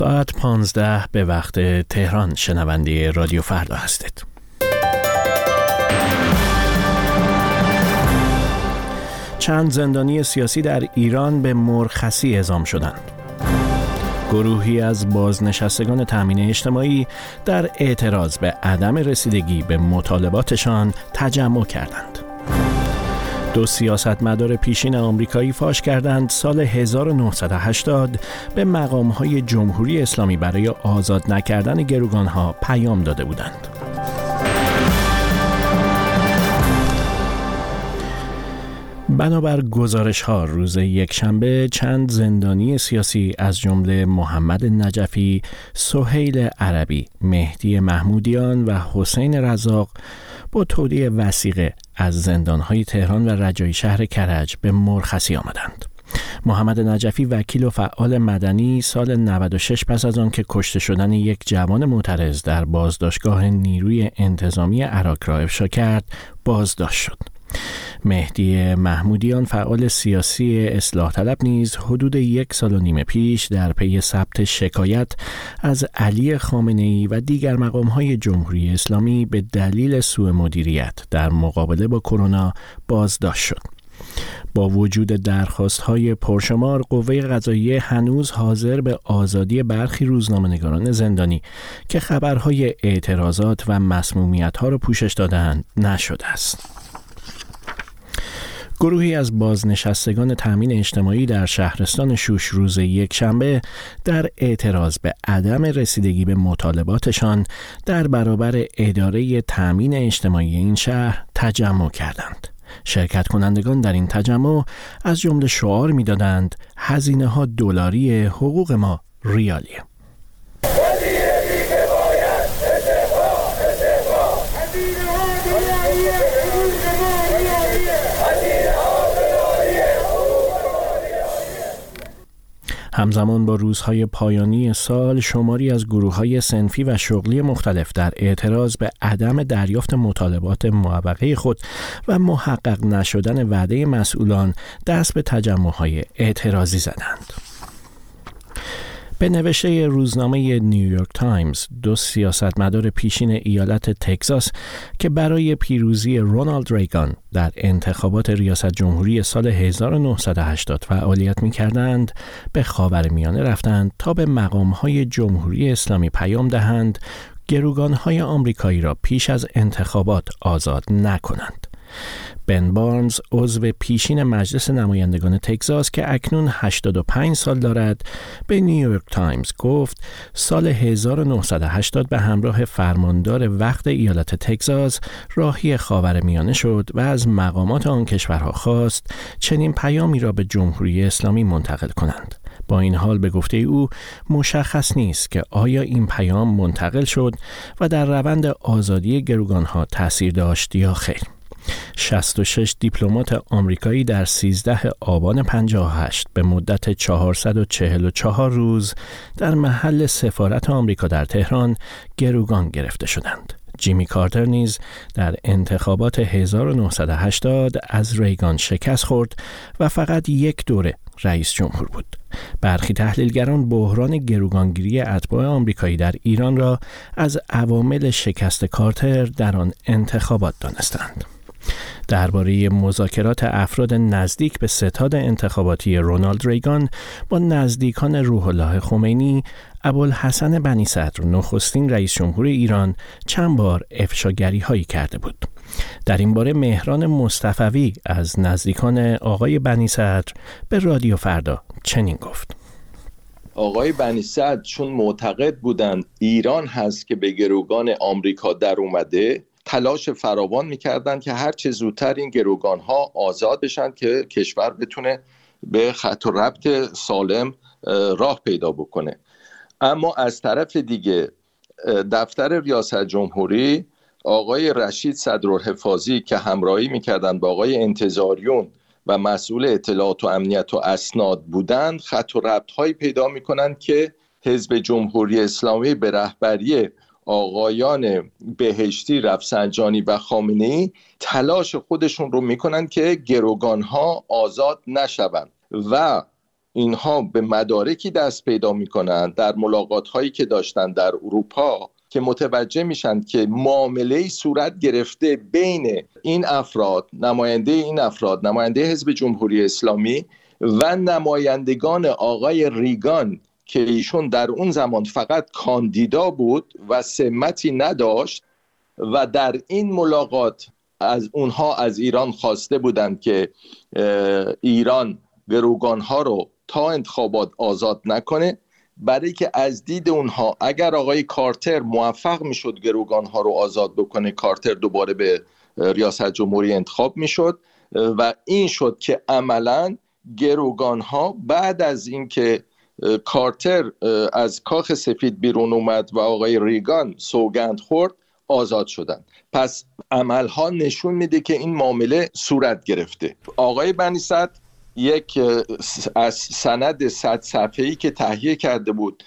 ساعت 15 به وقت تهران شنونده رادیو فردا هستید. چند زندانی سیاسی در ایران به مرخصی اعزام شدند. گروهی از بازنشستگان تامین اجتماعی در اعتراض به عدم رسیدگی به مطالباتشان تجمع کردند. 2 سیاستمدار پیشین آمریکایی فاش کردند سال 1980 به مقام‌های جمهوری اسلامی برای آزاد نکردن گروگان‌ها پیام داده بودند. بنابر گزارش‌ها روز یکشنبه چند زندانی سیاسی از جمله محمد نجفی، سهیل عربی، مهدی محمودیان و حسین رزاق با تودیع وثیقه از زندان‌های تهران و رجایی شهر کرج به مرخصی آمدند. محمد نجفی وکیل و فعال مدنی سال 96 پس از آن که کشته شدن یک جوان معترض در بازداشتگاه نیروی انتظامی عراق را افشا کرد، بازداشت شد. مهدی محمودیان فعال سیاسی اصلاح طلب نیز حدود 1.5 سال پیش در پی ثبت شکایت از علی خامنه‌ای و دیگر مقام‌های جمهوری اسلامی به دلیل سوء مدیریت در مقابله با کرونا بازداشت شد. با وجود درخواست‌های پرشمار، قوه قضاییه هنوز حاضر به آزادی برخی روزنامه‌نگاران زندانی که خبرهای اعتراضات و مسمومیت‌ها را پوشش دادند نشده است. گروهی از بازنشستگان تامین اجتماعی در شهرستان شوش روز یکشنبه در اعتراض به عدم رسیدگی به مطالباتشان در برابر اداره تامین اجتماعی این شهر تجمع کردند. شرکت کنندگان در این تجمع از جمله شعار می‌دادند هزینه‌ها دلاری، حقوق ما ریالیه. همزمان با روزهای پایانی سال، شماری از گروه‌های صنفی و شغلی مختلف در اعتراض به عدم دریافت مطالبات موقعه خود و محقق نشدن وعده مسئولان دست به تجمع‌های اعتراضی زدند. به نوشته روزنامه نیویورک تایمز، 2 سیاستمدار پیشین ایالت تگزاس که برای پیروزی رونالد ریگان در انتخابات ریاست جمهوری سال 1980 فعالیت می‌کردند، به خاورمیانه رفتند تا به مقام‌های جمهوری اسلامی پیام دهند گروگان‌های آمریکایی را پیش از انتخابات آزاد نکنند. بن بارنز، عضو پیشین مجلس نمایندگان تگزاس که اکنون 85 سال دارد، به نیویورک تایمز گفت سال 1980 به همراه فرماندار وقت ایالت تگزاس راهی خاورمیانه شد و از مقامات آن کشورها خواست چنین پیامی را به جمهوری اسلامی منتقل کنند. با این حال به گفته او مشخص نیست که آیا این پیام منتقل شد و در روند آزادی گروگانها تأثیر داشت یا خیر. 66 دیپلمات آمریکایی در 13 آبان 58 به مدت 444 روز در محل سفارت آمریکا در تهران گروگان گرفته شدند. جیمی کارتر نیز در انتخابات 1980 از ریگان شکست خورد و فقط 1 دوره رئیس جمهور بود. برخی تحلیلگران بحران گروگانگیری اتباع آمریکایی در ایران را از عوامل شکست کارتر در آن انتخابات دانستند. درباره مذاکرات افراد نزدیک به ستاد انتخاباتی رونالد ریگان با نزدیکان روح الله خمینی، ابوالحسن بنی صدر نخستین رئیس جمهور ایران چند بار افشاگری‌هایی کرده بود. در این باره مهران مصطفوی از نزدیکان آقای بنی صدر به رادیو فردا چنین گفت: آقای بنی صدر چون معتقد بودند ایران هست که به گروگان آمریکا در اومده، تلاش فراوان میکردن که هر چه زودتر این گروگان‌ها آزاد بشن که کشور بتونه به خط و ربط سالم راه پیدا بکنه. اما از طرف دیگه دفتر ریاست جمهوری، آقای رشید صدرالحفاظی که همراهی میکردن با آقای انتظاریون و مسئول اطلاعات و امنیت و اسناد بودند، خط و ربط‌هایی پیدا میکنن که حزب جمهوری اسلامی به رهبری آقایان بهشتی، رفسنجانی و خامنه‌ای تلاش خودشون رو میکنن که گروگانها آزاد نشوند و اینها به مدارکی دست پیدا میکنن در ملاقات هایی که داشتن در اروپا که متوجه میشن که معامله‌ای صورت گرفته بین این افراد، نماینده حزب جمهوری اسلامی و نمایندگان آقای ریگان که ایشون در اون زمان فقط کاندیدا بود و سمتی نداشت و در این ملاقات از ایران خواسته بودند که ایران گروگانها رو تا انتخابات آزاد نکنه، برای که از دید اونها اگر آقای کارتر موفق میشد گروگانها رو آزاد بکنه، کارتر دوباره به ریاست جمهوری انتخاب میشد و این شد که عملاً گروگانها بعد از اینکه کارتر از کاخ سفید بیرون اومد و آقای ریگان سوگند خورد آزاد شدند. پس عملها نشون میده که این معامله صورت گرفته. آقای بنی صدر یک از سند 100 صفحه‌ای که تهیه کرده بود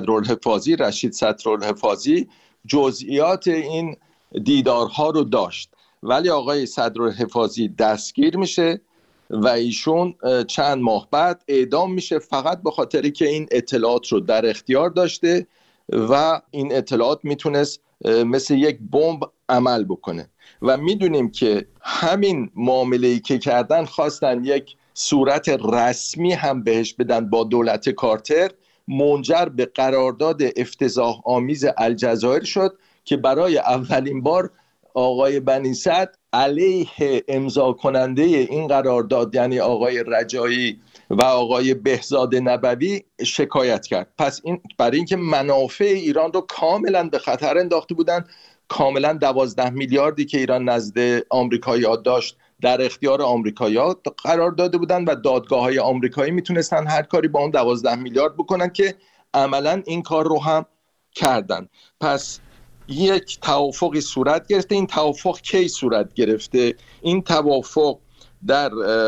رشید صدرالحفاظی جزئیات این دیدارها رو داشت، ولی آقای صدرالحفاظی دستگیر میشه و ایشون چند ماه بعد اعدام میشه فقط به خاطری که این اطلاعات رو در اختیار داشته و این اطلاعات میتونست مثل یک بمب عمل بکنه و میدونیم که همین معامله‌ای که کردن خواستن یک صورت رسمی هم بهش بدن با دولت کارتر، منجر به قرارداد افتضاح آمیز الجزایر شد که برای اولین بار آقای بنی صدر علیه امضا کننده این قرارداد یعنی آقای رجایی و آقای بهزاد نبوی شکایت کرد. پس این برای اینکه منافع ایران رو کاملا به خطر انداخته بودن، کاملا 12 میلیاردی که ایران نزد آمریکایی‌ها داشت در اختیار آمریکایی‌ها قرار داده بودن و دادگاه‌های آمریکایی میتونستن هر کاری با اون 12 میلیارد بکنن که عملا این کار رو هم کردن. پس یک توافقی صورت گرفته. این توافق کی صورت گرفته؟ این توافق در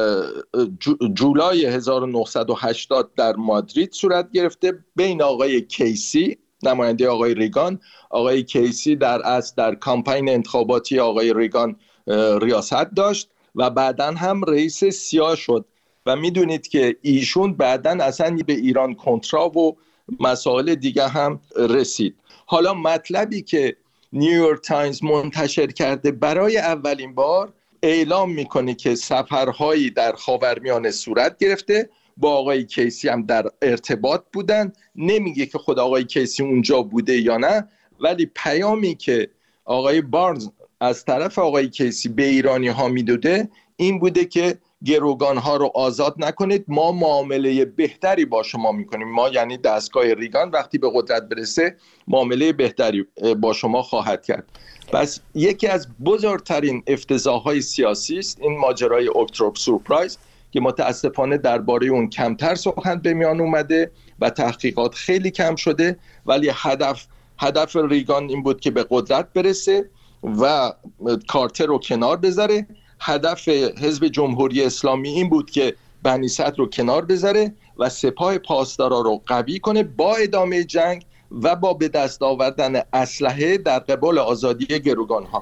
جولای 1980 در مادرید صورت گرفته بین آقای کیسی نماینده آقای ریگان. آقای کیسی در کامپین انتخاباتی آقای ریگان ریاست داشت و بعداً هم رئیس سیا شد و میدونید که ایشون بعداً اصلا به ایران کنترا و مسائل دیگه هم رسید. حالا مطلبی که نیویورک تایمز منتشر کرده برای اولین بار اعلام میکنه که سفرهایی در خاورمیانه صورت گرفته، با آقای کیسی هم در ارتباط بودن. نمیگه که خود آقای کیسی اونجا بوده یا نه، ولی پیامی که آقای بارنز از طرف آقای کیسی به ایرانی ها میداده این بوده که گروگان ها رو آزاد نکنید، ما معامله بهتری با شما میکنیم. ما یعنی دستگاه ریگان وقتی به قدرت برسه معامله بهتری با شما خواهد کرد. پس یکی از بزرگترین افتضاحهای سیاسی است این ماجرای اکتبر سورپرایز که متاسفانه درباره اون کمتر سخن به میان اومده و تحقیقات خیلی کم شده، ولی هدف ریگان این بود که به قدرت برسه و کارتر رو کنار بذاره. هدف حزب جمهوری اسلامی این بود که بنی صدر رو کنار بذاره و سپاه پاسدارا رو قوی کنه با ادامه جنگ و با به دست آوردن اسلحه در قبال آزادی گروگان‌ها.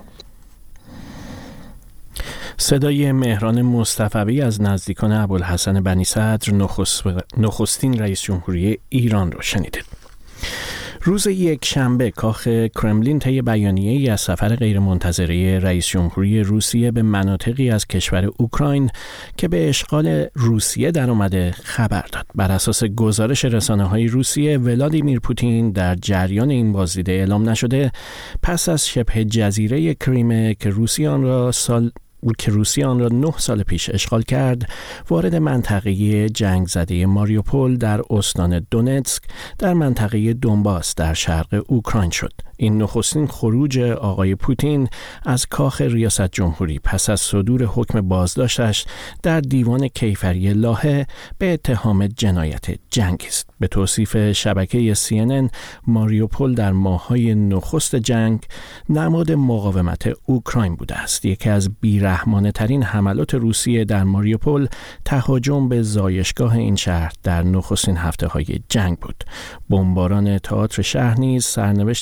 صدای مهران مصطفوی از نزدیکان ابوالحسن بنی صدر نخستین رئیس جمهوری ایران رو شنیدید. روز یک شنبه کاخ کرملین طی بیانیه‌ای از سفر غیرمنتظره رئیس جمهوری روسیه به مناطقی از کشور اوکراین که به اشغال روسیه در اومده خبر داد. بر اساس گزارش رسانه‌های روسیه، ولادیمیر پوتین در جریان این بازدید اعلام نشده پس از شبه جزیره کریمه که روسیه آن را 9 سال پیش اشغال کرد، وارد منطقه جنگ زده ماریوپول در استان دونتسک در منطقه دونباس در شرق اوکراین شد. این نخستین خروج آقای پوتین از کاخ ریاست جمهوری پس از صدور حکم بازداشتش در دیوان کیفری لاهه به اتهام جنایت جنگی است. به توصیف شبکه CNN، ماریوپول در ماه‌های نخست جنگ نماد مقاومت اوکراین بوده است. یکی از بی‌رحمانه‌ترین حملات روسیه در ماریوپول تهاجم به زایشگاه این شهر در نخستین هفته‌های جنگ بود. بمباران تئاتر شهر نیز سرنوشت صدها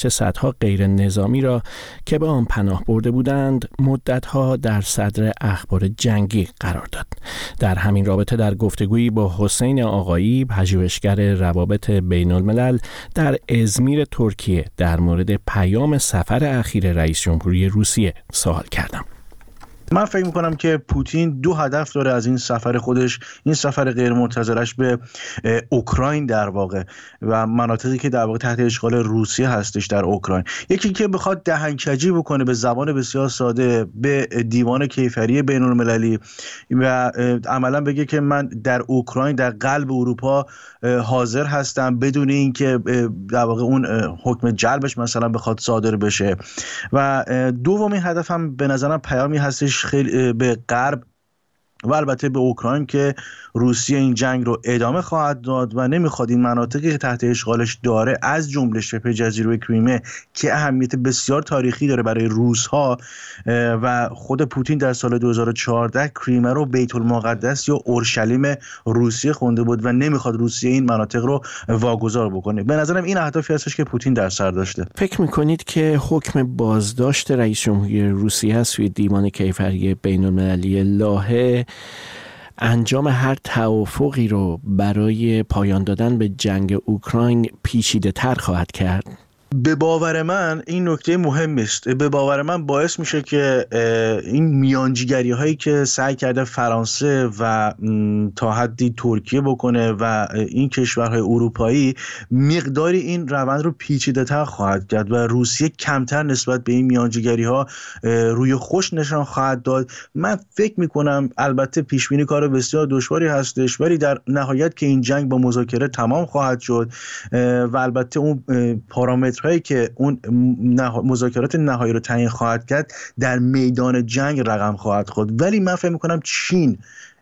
نهادها غیر نظامی را که به آن پناه برده بودند مدتها در صدر اخبار جنگی قرار داد. در همین رابطه در گفتگویی با حسین آقایی، پژوهشگر روابط بین الملل در ازمیر ترکیه، در مورد پیام سفر اخیر رئیس جمهوری روسیه سوال کردم. من فکر میکنم که پوتین دو هدف داره از این سفر خودش، این سفر غیر منتظرش به اوکراین در واقع و مناطقی که در واقع تحت اشغال روسیه هستش در اوکراین. یکی که بخواد دهنکجی بکنه به زبان بسیار ساده به دیوان کیفری بین المللی و عملا بگه که من در اوکراین در قلب اروپا حاضر هستم بدون اینکه در واقع اون حکم جلبش مثلا بخواد صادر بشه. و دومین هدفم به نظرم پیامی هستش خیلی به غرب و البته به اوکراین که روسیه این جنگ رو ادامه خواهد داد و نمیخواد این مناطقی که تحت اشغالش داره از جمله شبه جزیره کریمه که اهمیت بسیار تاریخی داره برای روس‌ها و خود پوتین در سال 2014 کریمه رو بیت المقدس یا اورشلیم روسیه خونده بود و نمیخواد روسیه این مناطق رو واگذار بکنه. به نظرم این اهدافی هستش که پوتین در سر داشته. فکر میکنید که حکم بازداشت رئیس جمهوری روسیه از سوی دیوان کیفری بین المللی لاهه انجام هر توافقی رو برای پایان دادن به جنگ اوکراین پیچیده تر خواهد کرد؟ به باور من این نکته مهم است. به باور من باعث میشه که این میانجیگری هایی که سعی کرده فرانسه و تا حدی ترکیه بکنه و این کشورهای اروپایی مقداری این روند رو پیچیده تر خواهد کرد و روسیه کمتر نسبت به این میانجیگری ها روی خوش نشان خواهد داد. من فکر میکنم البته پیش بینی کار بسیار دشواری هستش ولی در نهایت که این جنگ با مذاکره تمام خواهد شد و البته اون پارامتر هایی که اون مذاکرات نهایی رو تعیین خواهد کرد در میدان جنگ رقم خواهد خورد. ولی من فکر می‌کنم چین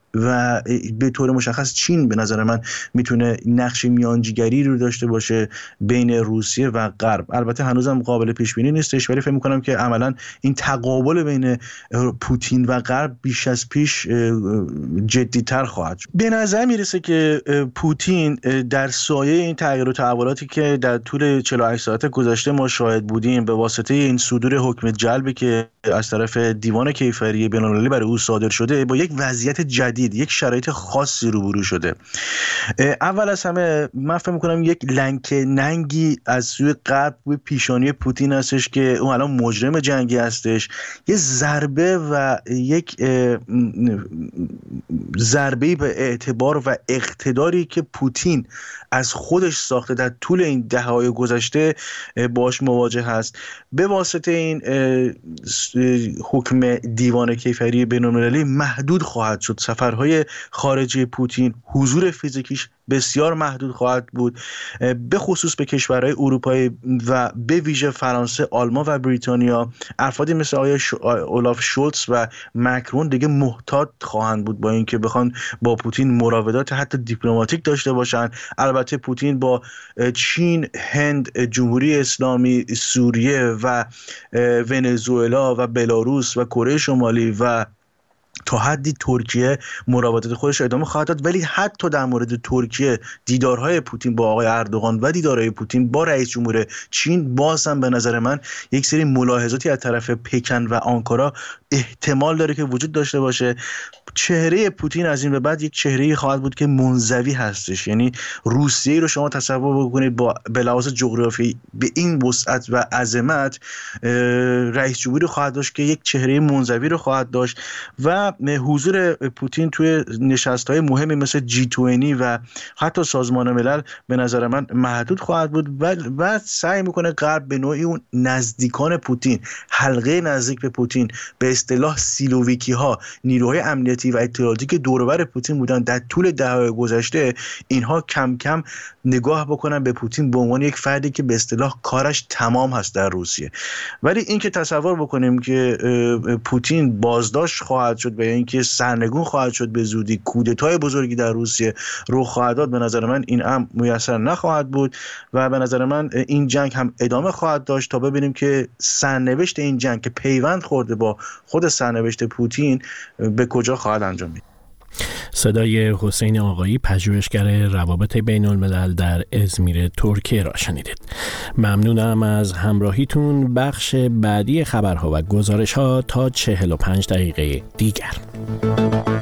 و به طور مشخص چین به نظر من میتونه نقش میانجیگری رو داشته باشه بین روسیه و غرب. البته هنوزم قابل پیش بینی نیستش ولی فکر میکنم که عملا این تقابل بین پوتین و غرب بیش از پیش جدی‌تر خواهد شد. به نظر میرسه که پوتین در سایه این تغییر و تحولاتی که در طول 48 ساعت گذشته ما شاهد بودیم به واسطه این صدور حکم جلبی که از طرف دیوان کیفری بین‌المللی برای او صادر شده با یک وضعیت جدید، یک شرایط خاصی روبرو شده. اول از همه من فکر می‌کنم یک لنک ننگی از سوی غرب به پیشانی پوتین هستش که اون الان مجرم جنگی هستش. یه ضربه و یک ضربه به اعتبار و اقتداری که پوتین از خودش ساخته در طول این دهه‌های گذشته باش مواجه هست. به واسطه این حکم دیوان کیفری بین‌المللی محدود خواهد شد. سفرهای خارجی پوتین، حضور فیزیکیش بسیار محدود خواهد بود، به خصوص به کشورهای اروپایی و به ویژه فرانسه، آلمان و بریتانیا. افرادی مثل آقای اولاف شولتز و مکرون دیگه محتاط خواهند بود با اینکه بخوان با پوتین مراودات حتی دیپلماتیک داشته باشن. البته پوتین با چین، هند، جمهوری اسلامی، سوریه و ونزوئلا و بلاروس و کره شمالی و تا حدی ترکیه مراودات خودش ادامه خواهد داد. ولی حتی در مورد ترکیه دیدارهای پوتین با آقای اردوغان و دیدارهای پوتین با رئیس جمهور چین باز هم به نظر من یک سری ملاحظاتی از طرف پکن و آنکارا احتمال داره که وجود داشته باشه. چهره پوتین از این به بعد یک چهره‌ای خواهد بود که منزوی هستش. یعنی روسیه رو شما تصور بکنید با به لحاظ جغرافیایی به این وسعت و عظمت رئیس جمهوری خواهد داشت که یک چهره منزوی رو خواهد داشت و حضور پوتین توی نشست‌های مهمی مثل G20 و حتی سازمان ملل به نظر من محدود خواهد بود و سعی میکنه غرب به نوعی اون نزدیکان پوتین، حلقه نزدیک به پوتین، به اصطلاح سیلوویکی ها، نیروهای امنیتی و اطلاعاتی که دور و بر پوتین بودن در طول دهه‌های گذشته، اینها کم کم نگاه بکنن به پوتین به عنوان یک فردی که به اصطلاح کارش تمام هست در روسیه. ولی اینکه تصور بکنیم که پوتین بازداشت خواهد شد و اینکه سرنگون خواهد شد به زودی، کودتای بزرگی در روسیه رخ خواهد داد، به نظر من این امر میسر نخواهد بود و به نظر من این جنگ هم ادامه خواهد داشت تا ببینیم که سرنوشت این جنگ که پیوند خورده با خود سرنوشت پوتین به کجا خواهد انجام گرفت. صدای حسین آقایی، پژوهشگر روابط بین الملل در ازمیر ترکیه را شنیدید. ممنونم از همراهیتون. بخش بعدی خبرها و گزارش‌ها تا 45 دقیقه دیگر.